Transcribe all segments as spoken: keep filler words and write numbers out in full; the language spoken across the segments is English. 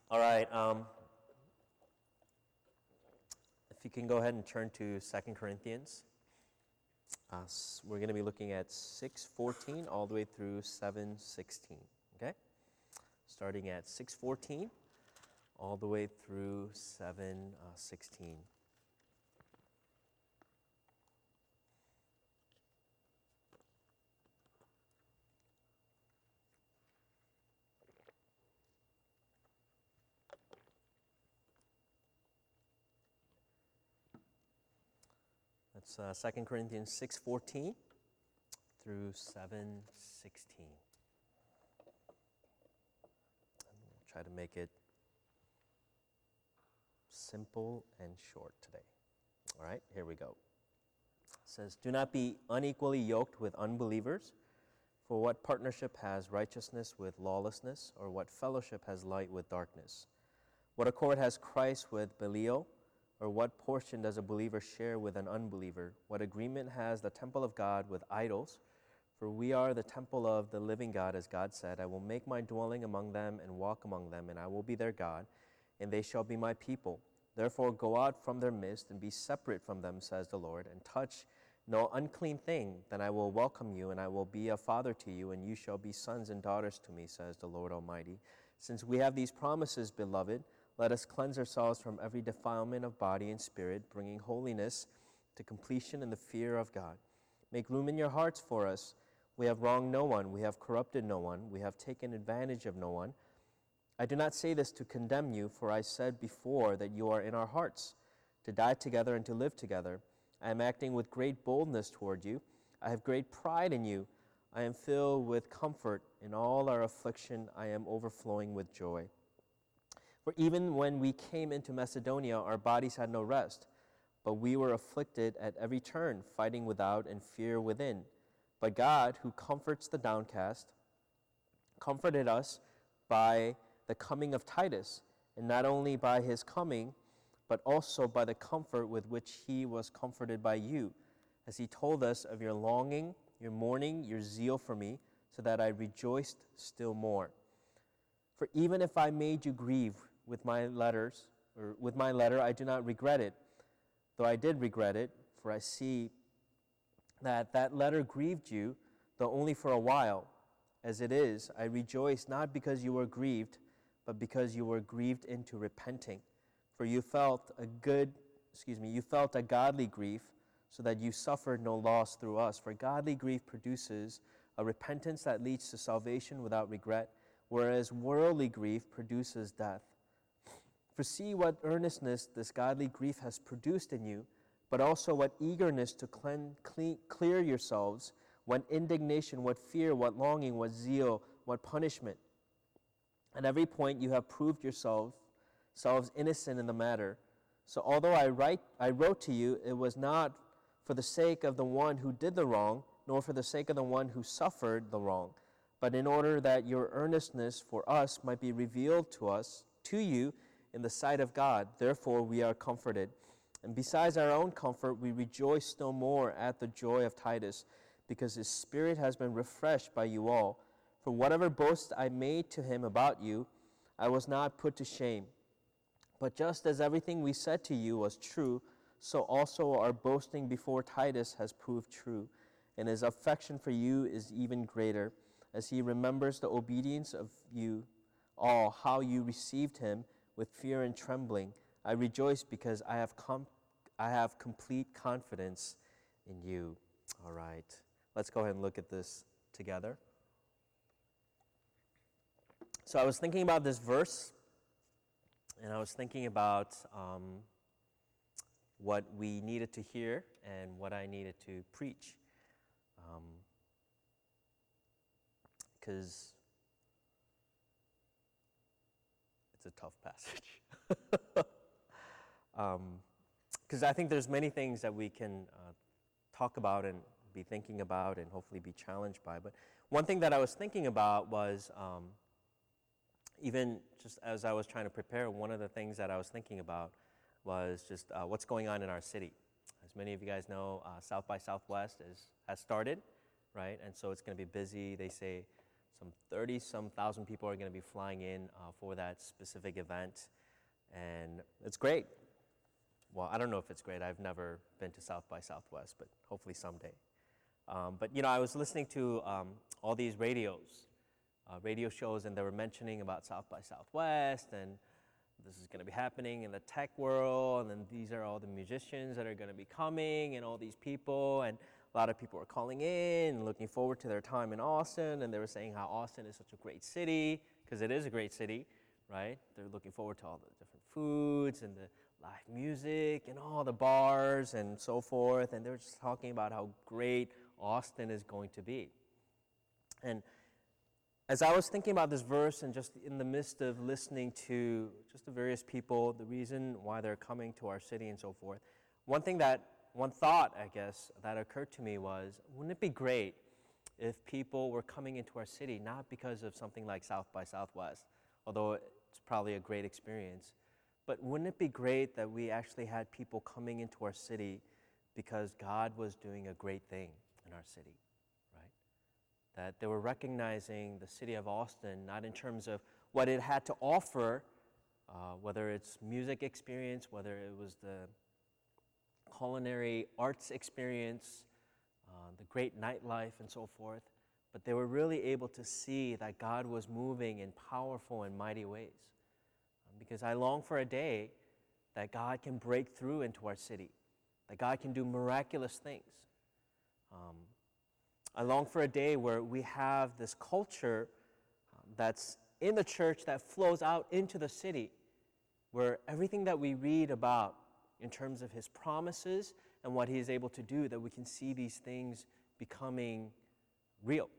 All right. Um, if you can go ahead and turn to Second Corinthians. Uh, we're going to be looking at six fourteen all the way through seven sixteen. Okay? Starting at six fourteen all the way through seven sixteen. That's uh, Second Corinthians six fourteen through seven sixteen. And we'll try to make it simple and short today. All right, here we go. It says, "Do not be unequally yoked with unbelievers, for what partnership has righteousness with lawlessness, or what fellowship has light with darkness? What accord has Christ with Belial? Or what portion does a believer share with an unbeliever? What agreement has the temple of God with idols? For we are the temple of the living God, as God said, I will make my dwelling among them and walk among them, and I will be their God, and they shall be my people. Therefore go out from their midst and be separate from them, says the Lord, and touch no unclean thing. Then I will welcome you, and I will be a father to you, and you shall be sons and daughters to me, says the Lord Almighty. Since we have these promises, beloved, let us cleanse ourselves from every defilement of body and spirit, bringing holiness to completion in the fear of God. Make room in your hearts for us. We have wronged no one. We have corrupted no one. We have taken advantage of no one. I do not say this to condemn you, for I said before that you are in our hearts, to die together and to live together. I am acting with great boldness toward you. I have great pride in you. I am filled with comfort. In all our affliction, I am overflowing with joy. For even when we came into Macedonia, our bodies had no rest, but we were afflicted at every turn, fighting without and fear within. But God, who comforts the downcast, comforted us by the coming of Titus, and not only by his coming, but also by the comfort with which he was comforted by you, as he told us of your longing, your mourning, your zeal for me, so that I rejoiced still more. For even if I made you grieve with my letters, or with my letter, I do not regret it, though I did regret it, for I see that that letter grieved you, though only for a while. As it is, I rejoice not because you were grieved, but because you were grieved into repenting. For you felt a good, excuse me, you felt a godly grief, so that you suffered no loss through us. For godly grief produces a repentance that leads to salvation without regret, whereas worldly grief produces death. For see what earnestness this godly grief has produced in you, but also what eagerness to clean, clean, clear yourselves, what indignation, what fear, what longing, what zeal, what punishment. At every point you have proved yourselves selves innocent in the matter. So although I write, I wrote to you, it was not for the sake of the one who did the wrong, nor for the sake of the one who suffered the wrong, but in order that your earnestness for us might be revealed to us, to you, in the sight of God. Therefore we are comforted. And besides our own comfort, we rejoice still more at the joy of Titus, because his spirit has been refreshed by you all. For whatever boast I made to him about you, I was not put to shame. But just as everything we said to you was true, so also our boasting before Titus has proved true, and his affection for you is even greater, as he remembers the obedience of you all, how you received him with fear and trembling. I rejoice because I have com- I have complete confidence in you." All right, let's go ahead and look at this together. So I was thinking about this verse, and I was thinking about um, what we needed to hear and what I needed to preach. Because um, it's a tough passage. um, Because I think there's many things that we can uh, talk about and be thinking about and hopefully be challenged by. But one thing that I was thinking about was, um, even just as I was trying to prepare, one of the things that I was thinking about was just uh, what's going on in our city. As many of you guys know, uh, South by Southwest is, has started, right? And so it's going to be busy. They say some thirty some thousand people are going to be flying in uh, for that specific event. And it's great. Well, I don't know if it's great. I've never been to South by Southwest, but hopefully someday. Um, but, you know, I was listening to um, all these radios, uh, radio shows, and they were mentioning about South by Southwest, and this is going to be happening in the tech world, and then these are all the musicians that are going to be coming, and all these people, and a lot of people are calling in and looking forward to their time in Austin, and they were saying how Austin is such a great city, because it is a great city, right? They're looking forward to all the different foods and the live music and all the bars and so forth, and they were just talking about how great Austin is going to be. And as I was thinking about this verse and just in the midst of listening to just the various people, the reason why they're coming to our city and so forth, one thing that, one thought, I guess, that occurred to me was, wouldn't it be great if people were coming into our city not because of something like South by Southwest, although it's probably a great experience, but wouldn't it be great that we actually had people coming into our city because God was doing a great thing in our city, right? That they were recognizing the city of Austin, not in terms of what it had to offer, uh, whether it's music experience, whether it was the culinary arts experience, uh, the great nightlife and so forth, but they were really able to see that God was moving in powerful and mighty ways. Um, because I long for a day that God can break through into our city, that God can do miraculous things. Um, I long for a day where we have this culture um, that's in the church that flows out into the city, where everything that we read about in terms of his promises and what he is able to do, that we can see these things becoming real.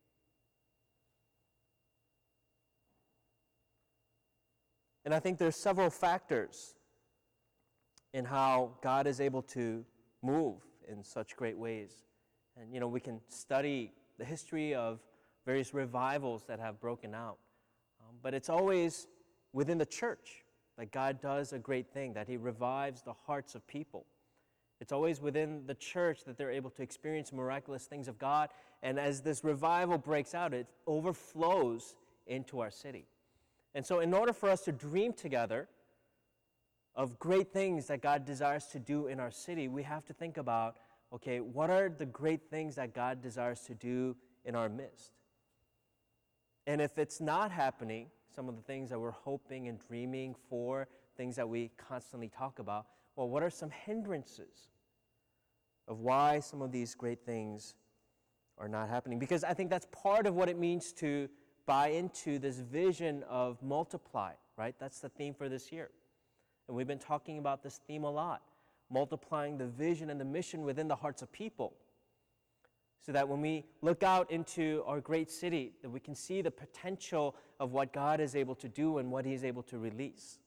And I think there's several factors in how God is able to move in such great ways. And, you know, we can study the history of various revivals that have broken out. Um, but it's always within the church that God does a great thing, that he revives the hearts of people. It's always within the church that they're able to experience miraculous things of God. And as this revival breaks out, it overflows into our city. And so in order for us to dream together of great things that God desires to do in our city, we have to think about, okay, what are the great things that God desires to do in our midst? And if it's not happening, some of the things that we're hoping and dreaming for, things that we constantly talk about, well, what are some hindrances of why some of these great things are not happening? Because I think that's part of what it means to buy into this vision of multiply, right? That's the theme for this year. And we've been talking about this theme a lot, multiplying the vision and the mission within the hearts of people, so that when we look out into our great city, that we can see the potential of what God is able to do and what he is able to release.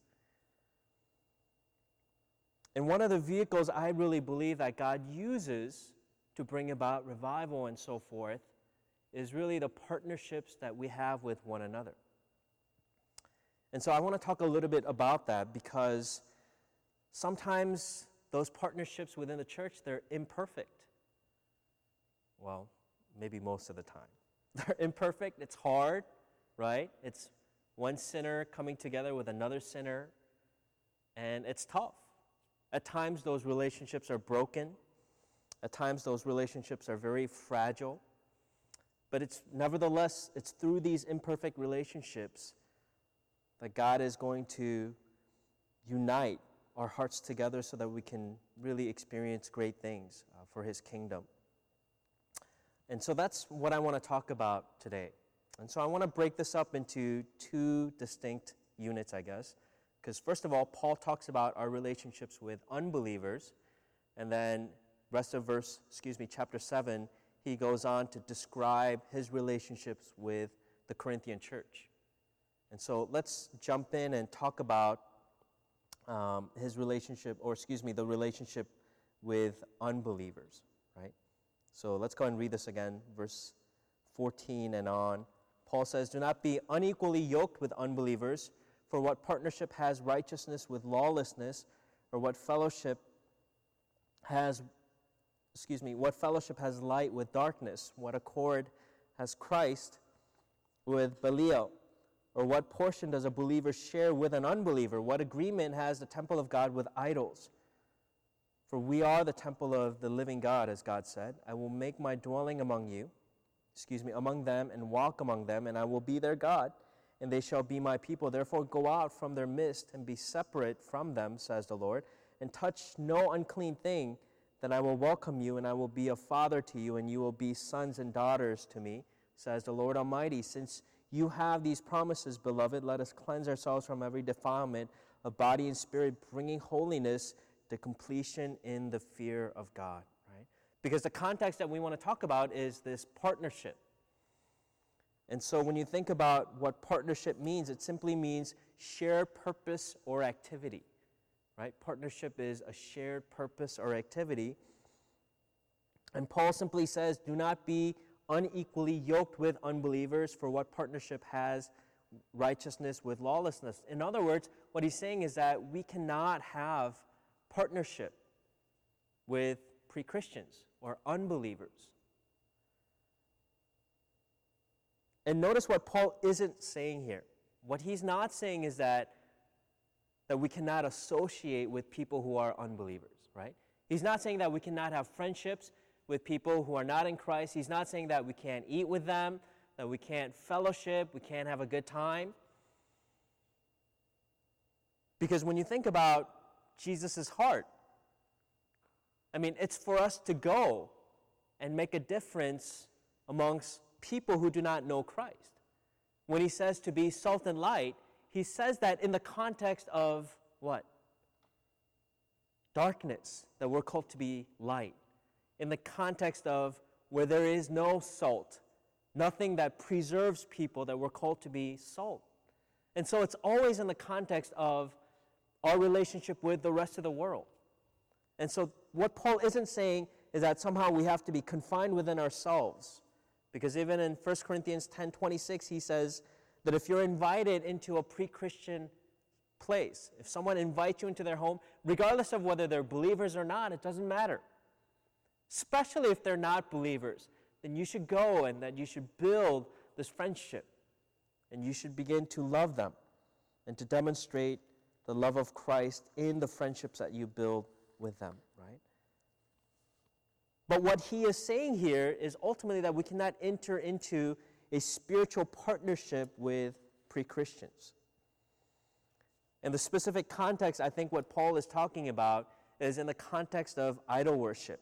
And one of the vehicles I really believe that God uses to bring about revival and so forth is really the partnerships that we have with one another. And so I want to talk a little bit about that, because sometimes those partnerships within the church, they're imperfect. Well, maybe most of the time. They're imperfect, it's hard, right? It's one sinner coming together with another sinner, and it's tough. At times those relationships are broken. At times those relationships are very fragile. But it's nevertheless, it's through these imperfect relationships that God is going to unite our hearts together so that we can really experience great things uh, for his kingdom. And so that's what I want to talk about today. And so I want to break this up into two distinct units, I guess. Because first of all, Paul talks about our relationships with unbelievers. And then rest of verse, excuse me, chapter seven, he goes on to describe his relationships with the Corinthian church. And so let's jump in and talk about um, his relationship, or excuse me, the relationship with unbelievers, right? So let's go and read this again, verse fourteen and on. Paul says, "Do not be unequally yoked with unbelievers, for what partnership has righteousness with lawlessness, or what fellowship has, excuse me, what fellowship has light with darkness? What accord has Christ with Belial? Or what portion does a believer share with an unbeliever? What agreement has the temple of God with idols? For we are the temple of the living God, as God said. I will make my dwelling among you, excuse me, among them, and walk among them, and I will be their God, and they shall be my people. Therefore go out from their midst and be separate from them, says the Lord, and touch no unclean thing. Then I will welcome you, and I will be a father to you, and you will be sons and daughters to me, says the Lord Almighty. Since you have these promises, beloved, let us cleanse ourselves from every defilement of body and spirit, bringing holiness to completion in the fear of God. Right? Because the context that we want to talk about is this partnership. And so when you think about what partnership means, it simply means shared purpose or activity. Right? Partnership is a shared purpose or activity. And Paul simply says, do not be unequally yoked with unbelievers, for what partnership has righteousness with lawlessness? In other words, what he's saying is that we cannot have partnership with pre-Christians or unbelievers. And notice what Paul isn't saying here. What he's not saying is that, that we cannot associate with people who are unbelievers, right? He's not saying that we cannot have friendships with people who are not in Christ. He's not saying that we can't eat with them, that we can't fellowship, we can't have a good time. Because when you think about Jesus' heart, I mean, it's for us to go and make a difference amongst people who do not know Christ. When he says to be salt and light, he says that in the context of what? Darkness, that we're called to be light. In the context of where there is no salt, nothing that preserves people, that we're called to be salt. And so it's always in the context of our relationship with the rest of the world. And so what Paul isn't saying is that somehow we have to be confined within ourselves. Because even in First Corinthians ten twenty-six, he says that if you're invited into a pre-Christian place, if someone invites you into their home, regardless of whether they're believers or not, it doesn't matter. Especially if they're not believers, then you should go and that you should build this friendship. And you should begin to love them and to demonstrate the love of Christ in the friendships that you build with them, right? But what he is saying here is ultimately that we cannot enter into a spiritual partnership with pre-Christians. In the specific context, I think what Paul is talking about is in the context of idol worship.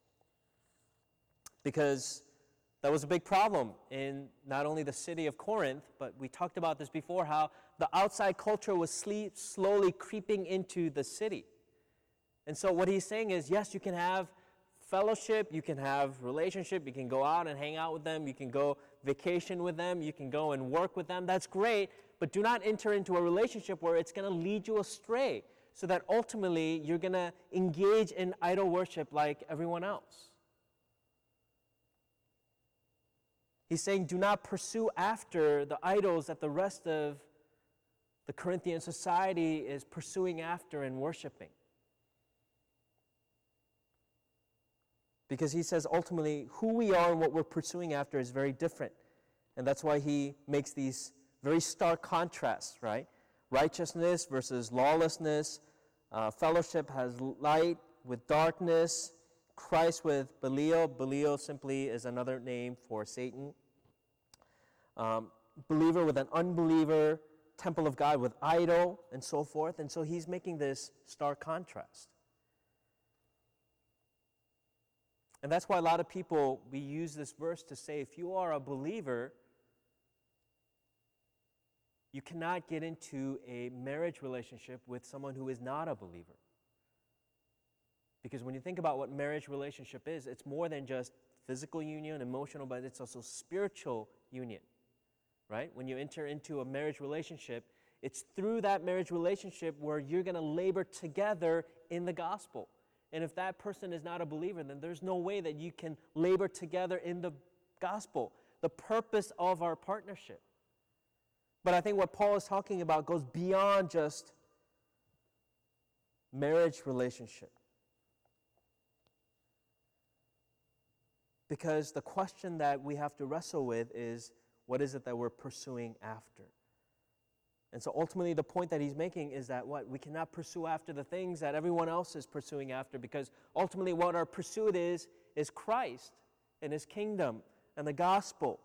Because that was a big problem in not only the city of Corinth, but we talked about this before, how the outside culture was sleep, slowly creeping into the city. And so what he's saying is, yes, you can have fellowship, you can have relationship, you can go out and hang out with them, you can go vacation with them, you can go and work with them, that's great, but do not enter into a relationship where it's going to lead you astray, so that ultimately you're going to engage in idol worship like everyone else. He's saying, do not pursue after the idols that the rest of the Corinthian society is pursuing after and worshiping. Because he says, ultimately, who we are and what we're pursuing after is very different. And that's why he makes these very stark contrasts, right? Righteousness versus lawlessness. Uh, fellowship has light with darkness. Christ with Belial. Belial simply is another name for Satan. Um, believer with an unbeliever, temple of God with idol, and so forth. And so he's making this stark contrast. And that's why a lot of people, we use this verse to say, if you are a believer, you cannot get into a marriage relationship with someone who is not a believer. Because when you think about what marriage relationship is, it's more than just physical union, emotional, but it's also spiritual union, right? When you enter into a marriage relationship, it's through that marriage relationship where you're going to labor together in the gospel. And if that person is not a believer, then there's no way that you can labor together in the gospel, the purpose of our partnership. But I think what Paul is talking about goes beyond just marriage relationship. Because the question that we have to wrestle with is, what is it that we're pursuing after? And so ultimately the point that he's making is that what? We cannot pursue after the things that everyone else is pursuing after, because ultimately what our pursuit is, is Christ and His kingdom and the gospel.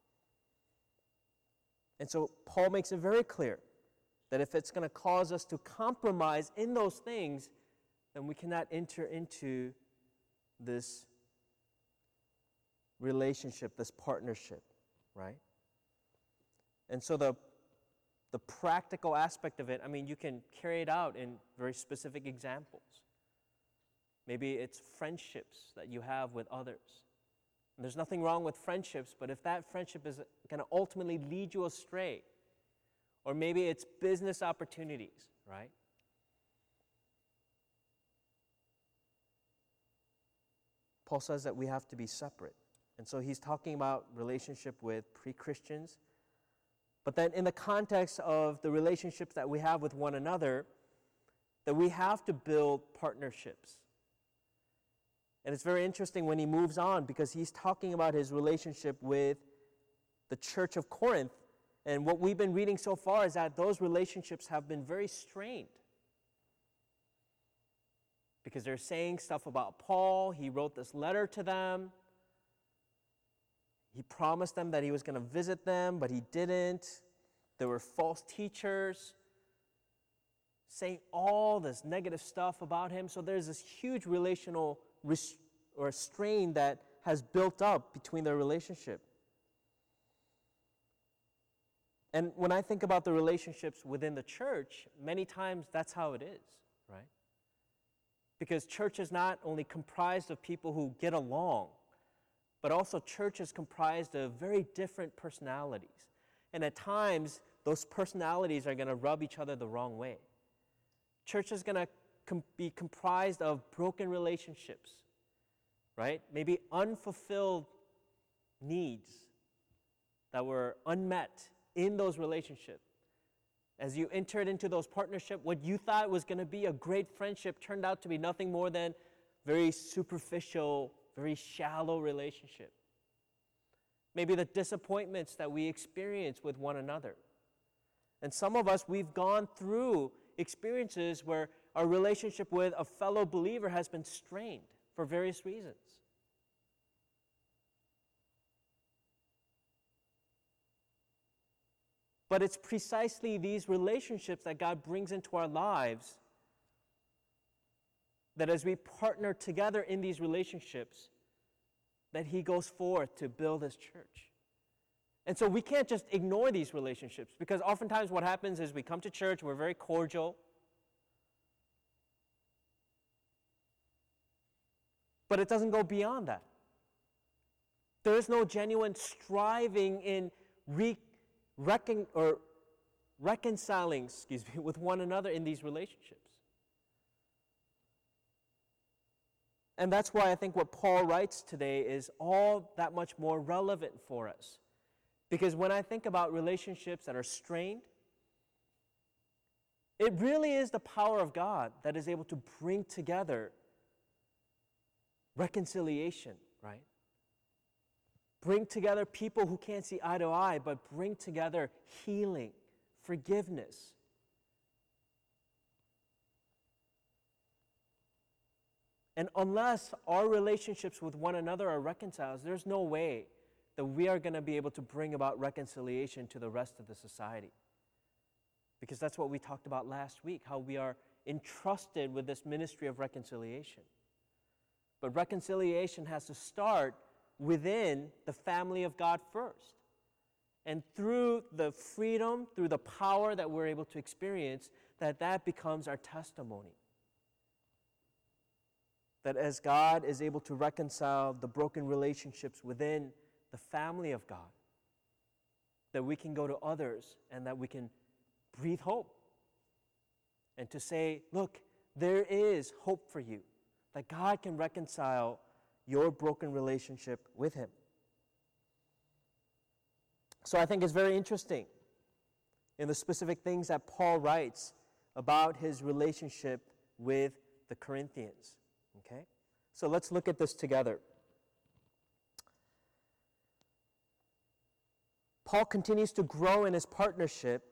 And so Paul makes it very clear that if it's going to cause us to compromise in those things, then we cannot enter into this relationship, this partnership, right? And so the the practical aspect of it, I mean, you can carry it out in very specific examples. Maybe it's friendships that you have with others. And there's nothing wrong with friendships, but if that friendship is going to ultimately lead you astray, or maybe it's business opportunities, right? Paul says that we have to be separate. And so he's talking about relationship with pre-Christians. But then in the context of the relationships that we have with one another, that we have to build partnerships. And it's very interesting when he moves on, because he's talking about his relationship with the church of Corinth. And what we've been reading so far is that those relationships have been very strained. Because they're saying stuff about Paul. He wrote this letter to them. He promised them that he was going to visit them, but he didn't. There were false teachers saying all this negative stuff about him. So there's this huge relational res- or strain that has built up between their relationship. And when I think about the relationships within the church, many times that's how it is, right? Because church is not only comprised of people who get along, but also church is comprised of very different personalities. And at times, those personalities are going to rub each other the wrong way. Church is going to com- be comprised of broken relationships, right? Maybe unfulfilled needs that were unmet in those relationships. As you entered into those partnerships, what you thought was going to be a great friendship turned out to be nothing more than very superficial, very shallow relationship. Maybe the disappointments that we experience with one another. And some of us, we've gone through experiences where our relationship with a fellow believer has been strained for various reasons. But it's precisely these relationships that God brings into our lives, that as we partner together in these relationships, that He goes forth to build His church. And so we can't just ignore these relationships, because oftentimes what happens is we come to church, we're very cordial, but it doesn't go beyond that. There is no genuine striving in re- recon- or reconciling, excuse me, with one another in these relationships. And that's why I think what Paul writes today is all that much more relevant for us. Because when I think about relationships that are strained, it really is the power of God that is able to bring together reconciliation, right? Bring together people who can't see eye to eye, but bring together healing, forgiveness. And unless our relationships with one another are reconciled, there's no way that we are going to be able to bring about reconciliation to the rest of the society. Because that's what we talked about last week, how we are entrusted with this ministry of reconciliation. But reconciliation has to start within the family of God first. And through the freedom, through the power that we're able to experience, that that becomes our testimony. That as God is able to reconcile the broken relationships within the family of God, that we can go to others and that we can breathe hope. And to say, look, there is hope for you. That God can reconcile your broken relationship with Him. So I think it's very interesting in the specific things that Paul writes about his relationship with the Corinthians. Okay? So let's look at this together. Paul continues to grow in his partnership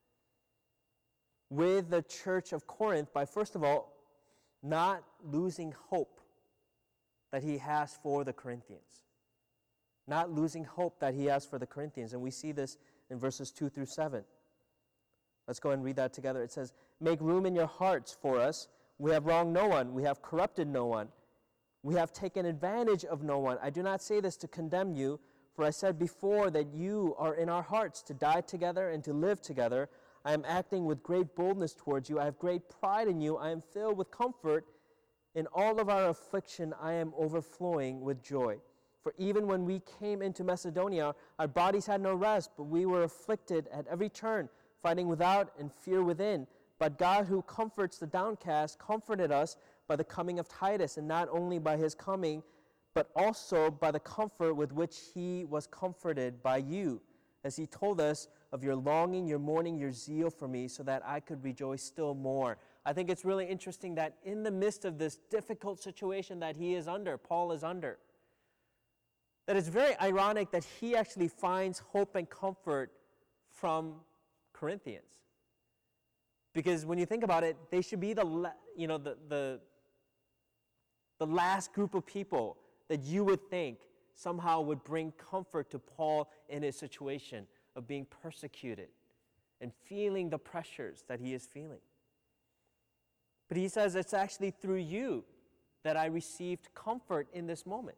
with the church of Corinth by, first of all, not losing hope that he has for the Corinthians. Not losing hope that he has for the Corinthians. And we see this in verses two through seven. Let's go and read that together. It says, "Make room in your hearts for us. We have wronged no one. We have corrupted no one. We have taken advantage of no one. I do not say this to condemn you, for I said before that you are in our hearts to die together and to live together. I am acting with great boldness towards you. I have great pride in you. I am filled with comfort. In all of our affliction, I am overflowing with joy. For even when we came into Macedonia, our bodies had no rest, but we were afflicted at every turn, fighting without and fear within. But God, who comforts the downcast, comforted us by the coming of Titus, and not only by his coming, but also by the comfort with which he was comforted by you, as he told us of your longing, your mourning, your zeal for me, so that I could rejoice still more." I think it's really interesting that in the midst of this difficult situation that he is under, Paul is under, that it's very ironic that he actually finds hope and comfort from Corinthians. Because when you think about it, they should be the, you know, the, the, the last group of people that you would think somehow would bring comfort to Paul in his situation of being persecuted and feeling the pressures that he is feeling. But he says, it's actually through you that I received comfort in this moment.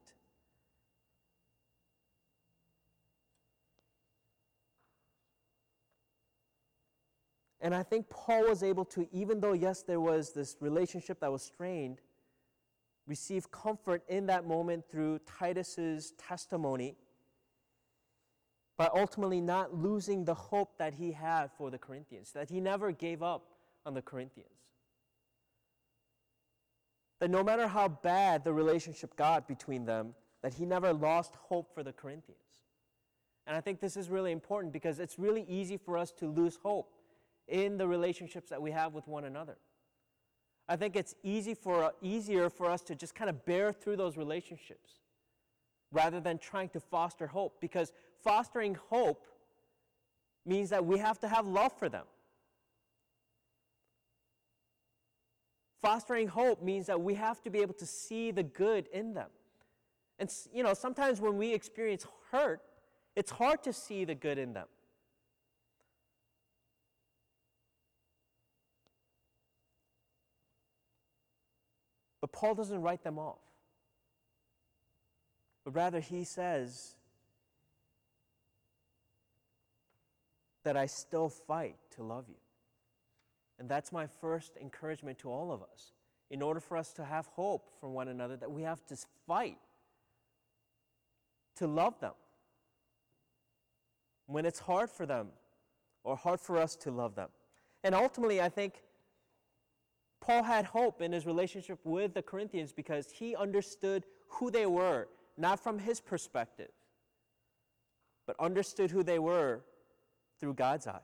And I think Paul was able to, even though, yes, there was this relationship that was strained, receive comfort in that moment through Titus's testimony, by ultimately not losing the hope that he had for the Corinthians, that he never gave up on the Corinthians. That no matter how bad the relationship got between them, that he never lost hope for the Corinthians. And I think this is really important because it's really easy for us to lose hope in the relationships that we have with one another. I think it's easy for uh, easier for us to just kind of bear through those relationships rather than trying to foster hope, because fostering hope means that we have to have love for them. Fostering hope means that we have to be able to see the good in them. And you know, sometimes when we experience hurt, it's hard to see the good in them. But Paul doesn't write them off. But rather he says that I still fight to love you. And that's my first encouragement to all of us. In order for us to have hope for one another, that we have to fight to love them when it's hard for them or hard for us to love them. And ultimately, I think Paul had hope in his relationship with the Corinthians because he understood who they were, not from his perspective, but understood who they were through God's eyes.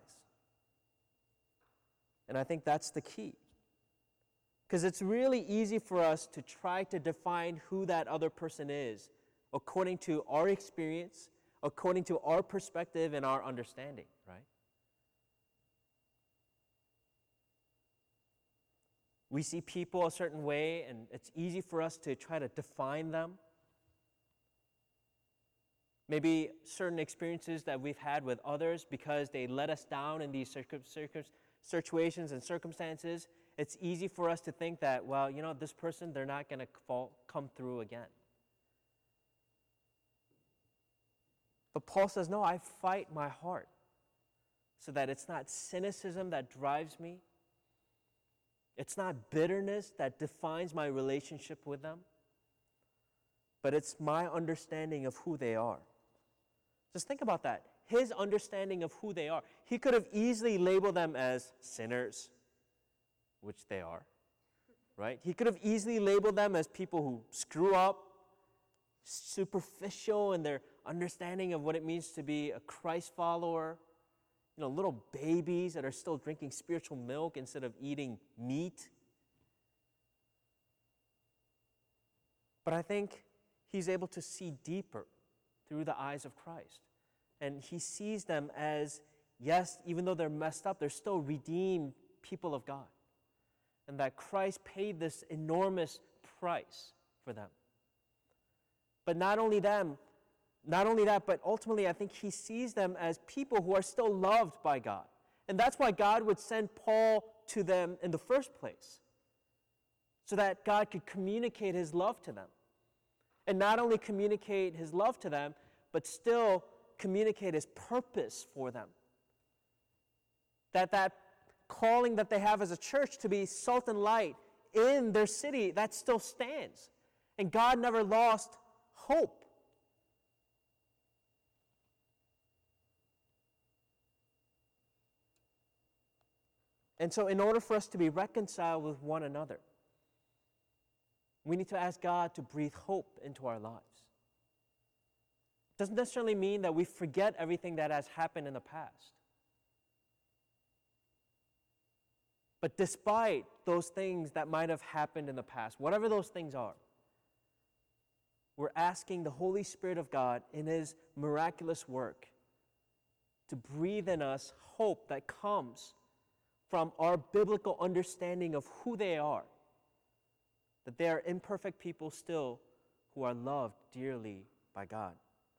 And I think that's the key. Because it's really easy for us to try to define who that other person is according to our experience, according to our perspective and our understanding, right? We see people a certain way, and it's easy for us to try to define them. Maybe certain experiences that we've had with others because they let us down in these circum- circum- situations and circumstances. It's easy for us to think that, well, you know, this person, they're not going to come through again. But Paul says, no, I fight my heart so that it's not cynicism that drives me. It's not bitterness that defines my relationship with them, but it's my understanding of who they are. Just think about that. His understanding of who they are. He could have easily labeled them as sinners, which they are, right? He could have easily labeled them as people who screw up, superficial in their understanding of what it means to be a Christ follower, you know, little babies that are still drinking spiritual milk instead of eating meat. But I think he's able to see deeper through the eyes of Christ. and he sees them as, yes, even though they're messed up, they're still redeemed people of God. And that Christ paid this enormous price for them. But not only them, not only that, but ultimately I think he sees them as people who are still loved by God. And that's why God would send Paul to them in the first place, so that God could communicate his love to them. And not only communicate his love to them, but still communicate his purpose for them. That that calling that they have as a church to be salt and light in their city, that still stands. And God never lost hope. And so in order for us to be reconciled with one another, we need to ask God to breathe hope into our lives. It doesn't necessarily mean that we forget everything that has happened in the past. But despite those things that might have happened in the past, whatever those things are, we're asking the Holy Spirit of God in his miraculous work to breathe in us hope that comes from our biblical understanding of who they are, that they are imperfect people still who are loved dearly by God.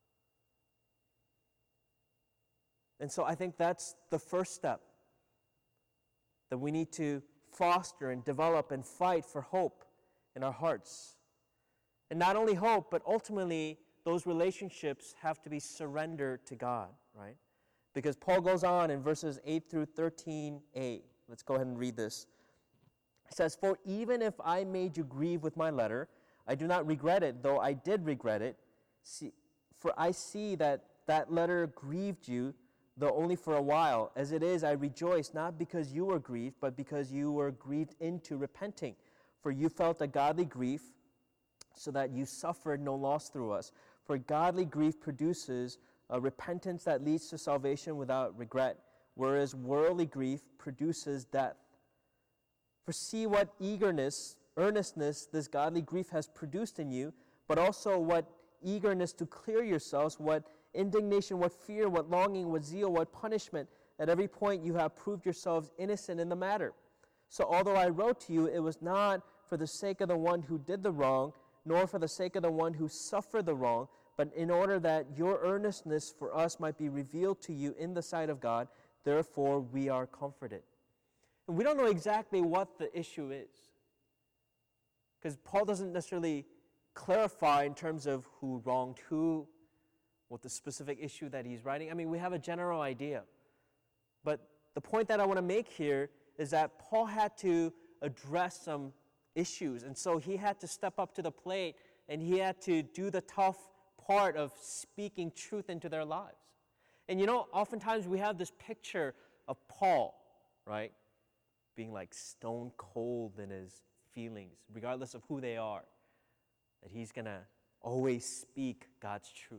And so I think that's the first step, that we need to foster and develop and fight for hope in our hearts. And not only hope, but ultimately those relationships have to be surrendered to God, right? Because Paul goes on in verses eight through thirteen a. Let's go ahead and read this. It says, "For even if I made you grieve with my letter, I do not regret it, though I did regret it. See, for I see that that letter grieved you, though only for a while. As it is, I rejoice, not because you were grieved, but because you were grieved into repenting. For you felt a godly grief, so that you suffered no loss through us. For godly grief produces a repentance that leads to salvation without regret, whereas worldly grief produces death. For see what eagerness, earnestness this godly grief has produced in you, but also what eagerness to clear yourselves, what indignation, what fear, what longing, what zeal, what punishment. At every point you have proved yourselves innocent in the matter. So although I wrote to you, it was not for the sake of the one who did the wrong, nor for the sake of the one who suffered the wrong, but in order that your earnestness for us might be revealed to you in the sight of God. Therefore we are comforted." And we don't know exactly what the issue is, because Paul doesn't necessarily clarify in terms of who wronged who, what the specific issue that he's writing. I mean, we have a general idea. But the point that I want to make here is that Paul had to address some issues. And so he had to step up to the plate, and he had to do the tough part of speaking truth into their lives. And you know, oftentimes we have this picture of Paul, right, being like stone cold in his feelings, regardless of who they are, that he's going to always speak God's truth.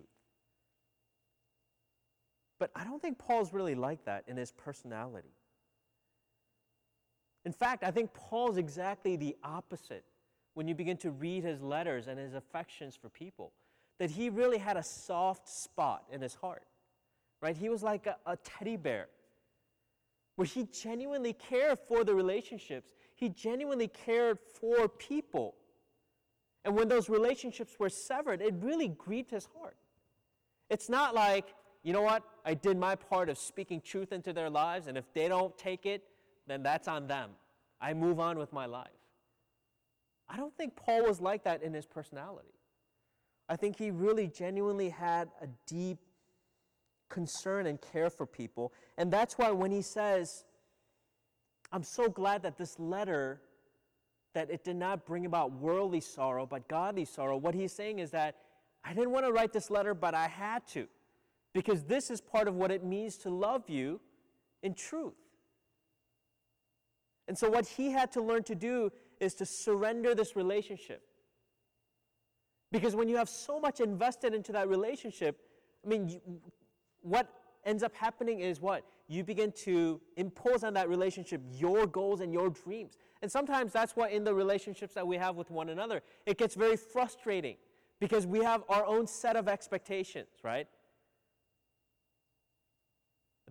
But I don't think Paul's really like that in his personality. In fact, I think Paul's exactly the opposite when you begin to read his letters and his affections for people, that he really had a soft spot in his heart, right? He was like a, a teddy bear, where he genuinely cared for the relationships. He genuinely cared for people. And when those relationships were severed, it really grieved his heart. It's not like, you know what, I did my part of speaking truth into their lives, and if they don't take it, then that's on them. I move on with my life. I don't think Paul was like that in his personality. I think he really genuinely had a deep concern and care for people. And that's why when he says, I'm so glad that this letter, that it did not bring about worldly sorrow, but godly sorrow, what he's saying is that I didn't want to write this letter, but I had to, because this is part of what it means to love you in truth. And so what he had to learn to do is to surrender this relationship. Because when you have so much invested into that relationship, I mean, you, what ends up happening is what? You begin to impose on that relationship your goals and your dreams. And sometimes that's why in the relationships that we have with one another, it gets very frustrating because we have our own set of expectations, right?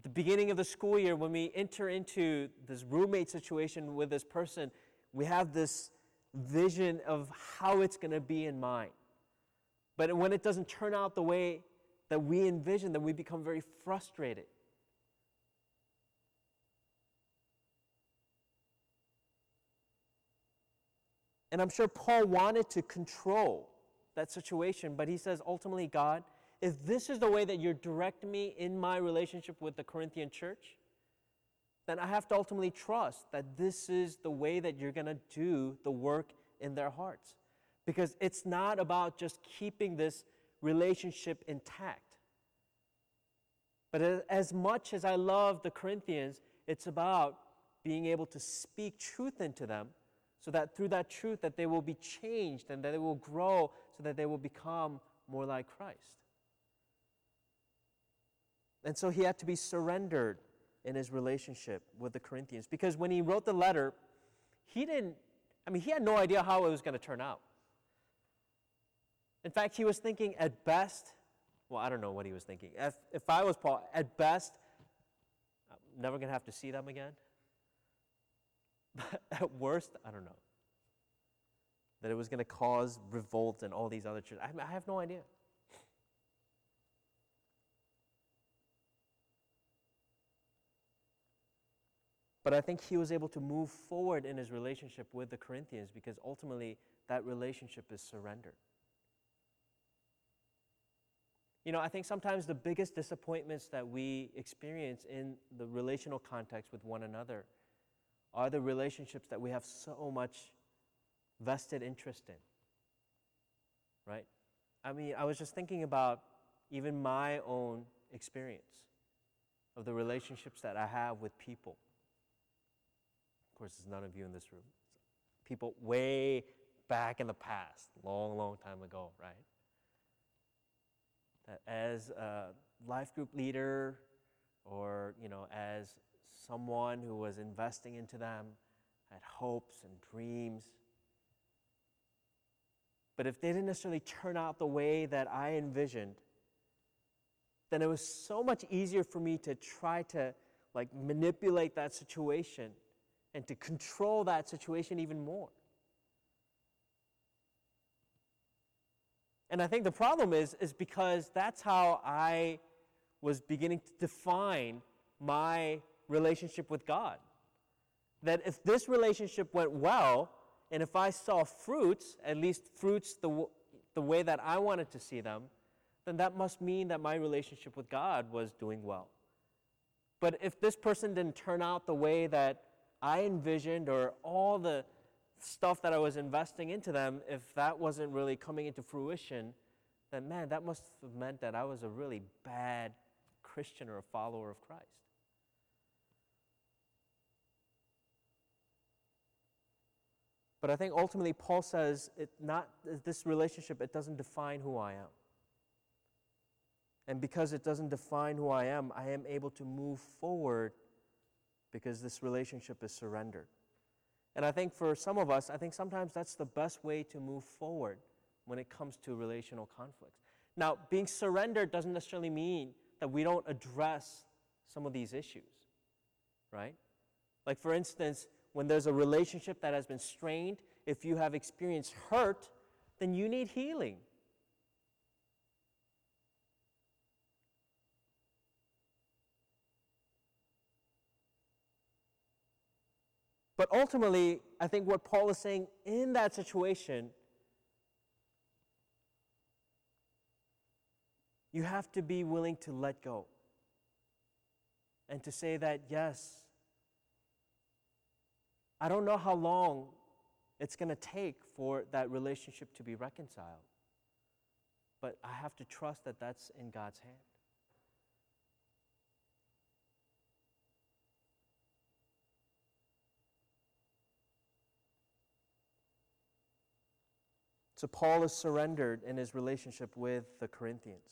At the beginning of the school year, when we enter into this roommate situation with this person, we have this vision of how it's going to be in mind. But when it doesn't turn out the way that we envision, then we become very frustrated. And I'm sure Paul wanted to control that situation, but he says, ultimately, God, if this is the way that you're directing me in my relationship with the Corinthian church, then I have to ultimately trust that this is the way that you're going to do the work in their hearts. Because it's not about just keeping this relationship intact. But as much as I love the Corinthians, it's about being able to speak truth into them, so that through that truth that they will be changed and that they will grow so that they will become more like Christ. And so he had to be surrendered in his relationship with the Corinthians. Because when he wrote the letter, he didn't, I mean, he had no idea how it was going to turn out. In fact, he was thinking at best, well, I don't know what he was thinking. If, if I was Paul, at best, I'm never going to have to see them again. But at worst, I don't know. That it was going to cause revolt and all these other churches. I, I have no idea. But I think he was able to move forward in his relationship with the Corinthians because ultimately that relationship is surrendered. You know, I think sometimes the biggest disappointments that we experience in the relational context with one another are the relationships that we have so much vested interest in, right? I mean, I was just thinking about even my own experience of the relationships that I have with people. Of course, there's none of you in this room. People way back in the past, long, long time ago, right? That as a life group leader or, you know, as someone who was investing into them, had hopes and dreams. But if they didn't necessarily turn out the way that I envisioned, then it was so much easier for me to try to like manipulate that situation and to control that situation even more. And I think the problem is, is because that's how I was beginning to define my relationship with God. That if this relationship went well, and if I saw fruits, at least fruits the, w- the way that I wanted to see them, then that must mean that my relationship with God was doing well. But if this person didn't turn out the way that I envisioned, or all the stuff that I was investing into them, if that wasn't really coming into fruition, then man, that must have meant that I was a really bad Christian or a follower of Christ. But I think ultimately Paul says it not this relationship, it doesn't define who I am. And because it doesn't define who I am, I am able to move forward because this relationship is surrendered. And I think for some of us, I think sometimes that's the best way to move forward when it comes to relational conflicts. Now, being surrendered doesn't necessarily mean that we don't address some of these issues, right? Like for instance, when there's a relationship that has been strained, if you have experienced hurt, then you need healing. But ultimately, I think what Paul is saying in that situation, you have to be willing to let go and to say that, yes, I don't know how long it's going to take for that relationship to be reconciled, but I have to trust that that's in God's hand. So Paul is surrendered in his relationship with the Corinthians.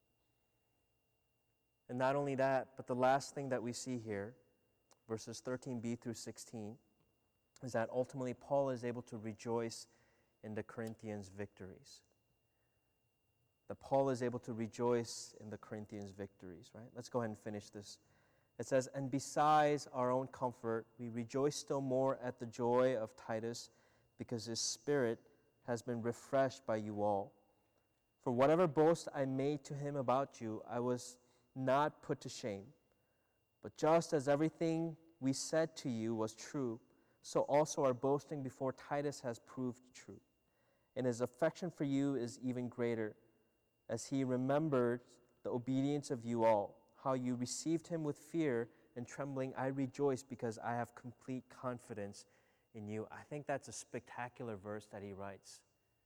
And not only that, but the last thing that we see here, verses thirteen b through sixteen, is that ultimately Paul is able to rejoice in the Corinthians' victories. That Paul is able to rejoice in the Corinthians' victories, right? Let's go ahead and finish this It says, "And besides our own comfort, we rejoice still more at the joy of Titus, because his spirit has been refreshed by you all. For whatever boast I made to him about you, I was not put to shame. But just as everything we said to you was true, so also our boasting before Titus has proved true. And his affection for you is even greater, as he remembered the obedience of you all, how you received him with fear and trembling. I rejoice because I have complete confidence in you." I think that's a spectacular verse that he writes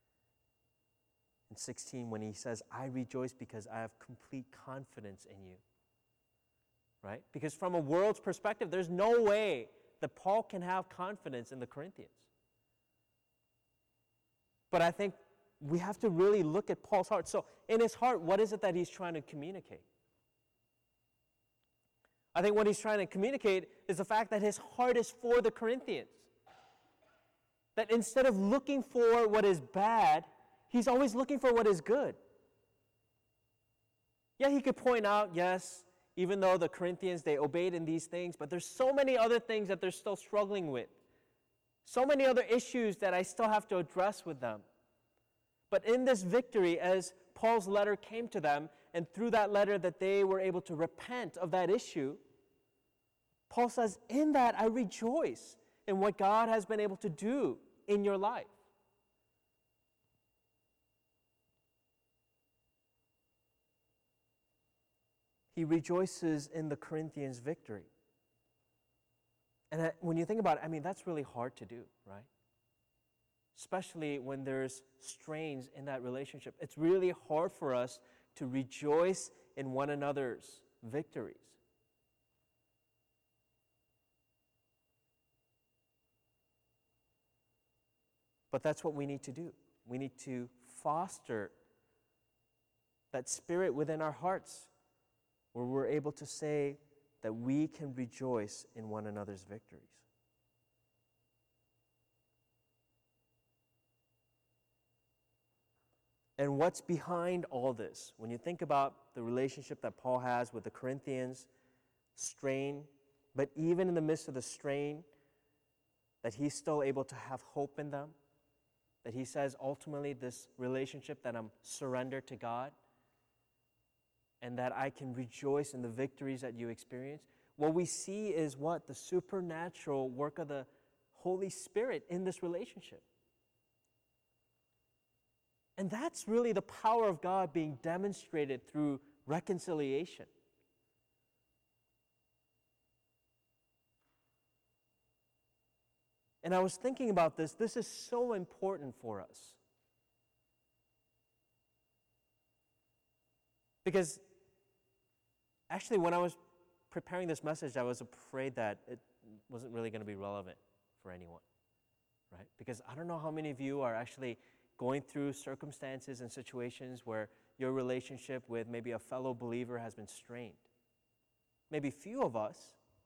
in sixteen when he says, "I rejoice because I have complete confidence in you." Right? Because from a world's perspective, there's no way that Paul can have confidence in the Corinthians. But I think we have to really look at Paul's heart. So in his heart, what is it that he's trying to communicate? I think what he's trying to communicate is the fact that his heart is for the Corinthians. That instead of looking for what is bad, he's always looking for what is good. Yeah, he could point out, yes, even though the Corinthians, they obeyed in these things, but there's so many other things that they're still struggling with. So many other issues that I still have to address with them. But in this victory, as Paul's letter came to them, and through that letter that they were able to repent of that issue, Paul says, in that I rejoice in what God has been able to do in your life. He rejoices in the Corinthians' victory. And when you think about it, I mean, that's really hard to do, right? Especially when there's strains in that relationship. It's really hard for us to rejoice in one another's victories. But that's what we need to do. We need to foster that spirit within our hearts where we're able to say that we can rejoice in one another's victories. And what's behind all this? When you think about the relationship that Paul has with the Corinthians, strain, but even in the midst of the strain, that he's still able to have hope in them, that he says ultimately this relationship that I'm surrendered to God, and that I can rejoice in the victories that you experience. What we see is what? The supernatural work of the Holy Spirit in this relationship. And that's really the power of God being demonstrated through reconciliation. And I was thinking about this. This is so important for us. Because actually, when I was preparing this message, I was afraid that it wasn't really going to be relevant for anyone, right? Because I don't know how many of you are actually going through circumstances and situations where your relationship with maybe a fellow believer has been strained. Maybe few of us.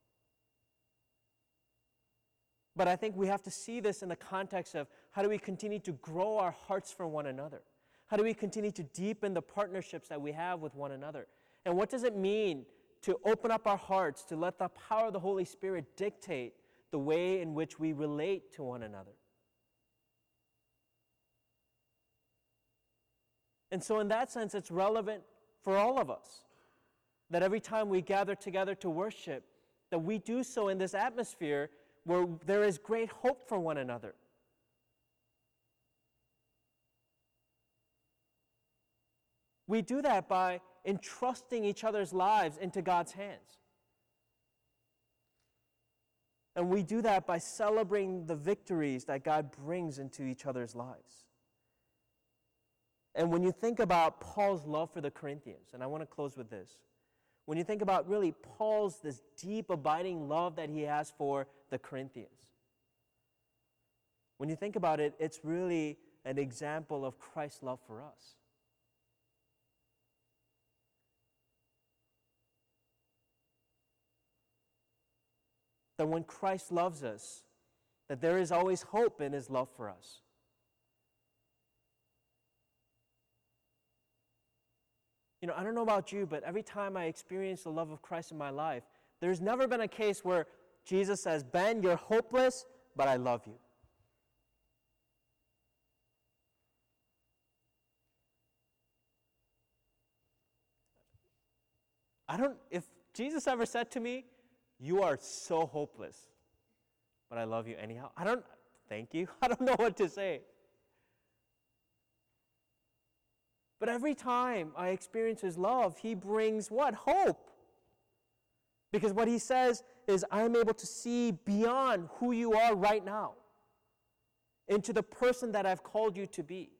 But I think we have to see this in the context of how do we continue to grow our hearts for one another? How do we continue to deepen the partnerships that we have with one another? And what does it mean to open up our hearts, to let the power of the Holy Spirit dictate the way in which we relate to one another? And so in that sense, it's relevant for all of us, that every time we gather together to worship, that we do so in this atmosphere where there is great hope for one another. We do that by entrusting each other's lives into God's hands. And we do that by celebrating the victories that God brings into each other's lives. And when you think about Paul's love for the Corinthians, and I want to close with this, when you think about really Paul's this deep abiding love that he has for the Corinthians, when you think about it, it's really an example of Christ's love for us. That when Christ loves us, that there is always hope in his love for us. You know, I don't know about you, but every time I experience the love of Christ in my life, There's never been a case where Jesus says, Ben, you're hopeless, but I love you. I don't, if Jesus ever said to me, you are so hopeless, but I love you anyhow, I don't, thank you, I don't know what to say. But every time I experience his love, he brings what? Hope. Because what he says is, I am able to see beyond who you are right now into the person that I've called you to be.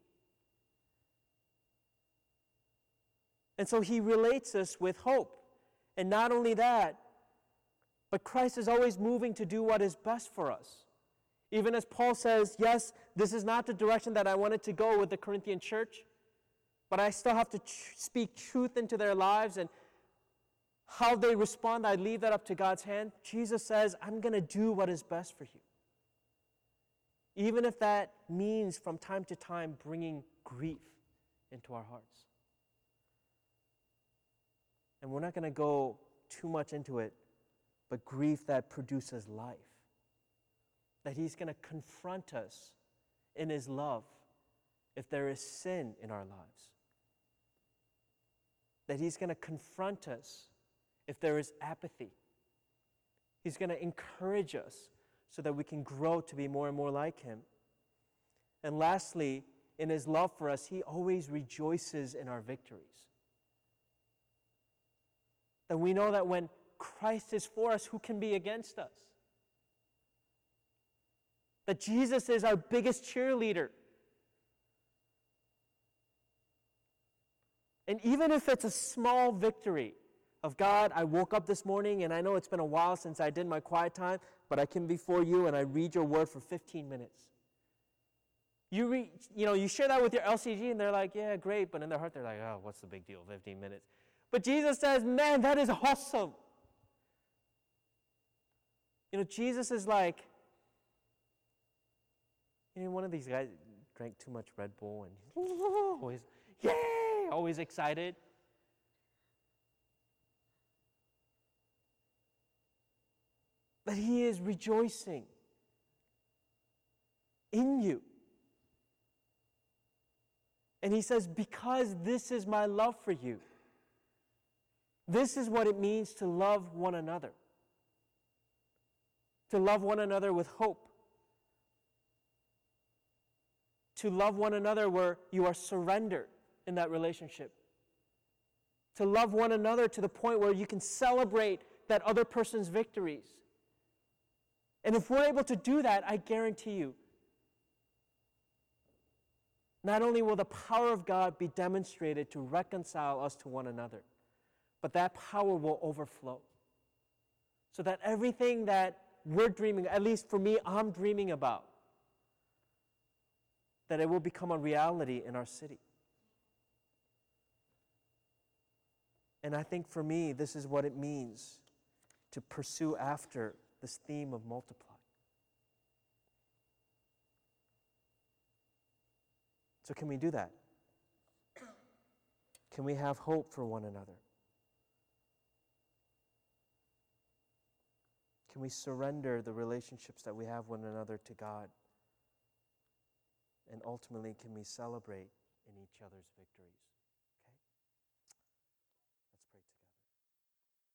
And so he relates us with hope. And not only that, but Christ is always moving to do what is best for us. Even as Paul says, yes, this is not the direction that I wanted to go with the Corinthian church, but I still have to tr- speak truth into their lives, and how they respond, I leave that up to God's hand. Jesus says, I'm going to do what is best for you. Even if that means from time to time bringing grief into our hearts. And we're not going to go too much into it, but grief that produces life. That he's going to confront us in his love if there is sin in our lives. That he's going to confront us if there is apathy. He's going to encourage us so that we can grow to be more and more like him. And lastly, in his love for us, he always rejoices in our victories. That we know that when Christ is for us, who can be against us? That Jesus is our biggest cheerleader. And even if it's a small victory of God, I woke up this morning and I know it's been a while since I did my quiet time, but I come before you and I read your word for fifteen minutes. You read, you know, you share that with your L C G and they're like, yeah, great, but in their heart they're like, oh, what's the big deal, fifteen minutes? But Jesus says, man, that is awesome. You know, Jesus is like, you know, one of these guys drank too much Red Bull and always, yay, always excited. But he is rejoicing in you. And he says, because this is my love for you. This is what it means to love one another. To love one another with hope. To love one another where you are surrendered in that relationship. To love one another to the point where you can celebrate that other person's victories. And if we're able to do that, I guarantee you, not only will the power of God be demonstrated to reconcile us to one another, but that power will overflow. So that everything that we're dreaming, at least for me, I'm dreaming about, that it will become a reality in our city. And I think for me, this is what it means to pursue after this theme of multiply. So can we do that? Can we have hope for one another? Can we surrender the relationships that we have one another to God? And ultimately, can we celebrate in each other's victories?